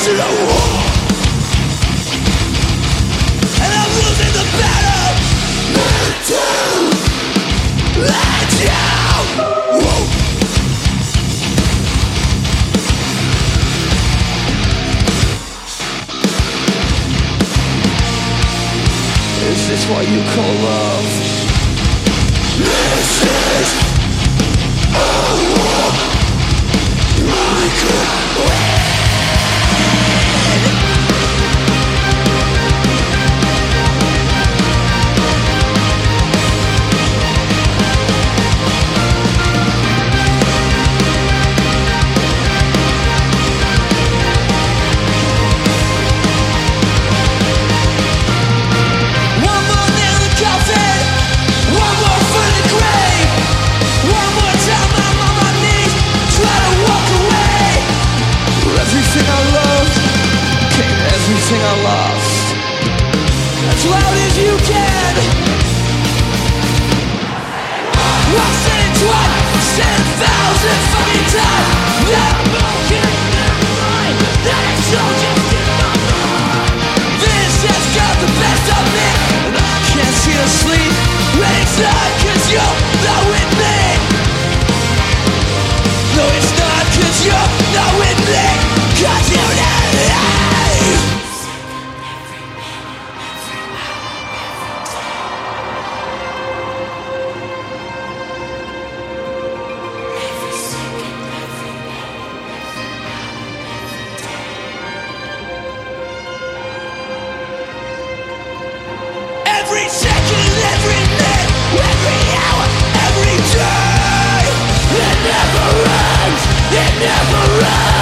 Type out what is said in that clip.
losing the war, and I'm losing the battle. Me too, and you. Whoa. Is this what you call love? This is a war I could win. One more nail in the coffin, one more foot in the grave, one more time I'm on my knees, try to walk away. Everything I loved became everything I lost. As loud as you can. I've said it twice, said 1,000 fucking times, that I'm broken in my mind, that I told you in my mind. This has got the best of me, and I can't see to sleep when it's not 'cause you're not with me. No, it's not 'cause you're not with me, 'cause you need me. Every second, every minute, every hour, every day. It never ends, it never ends.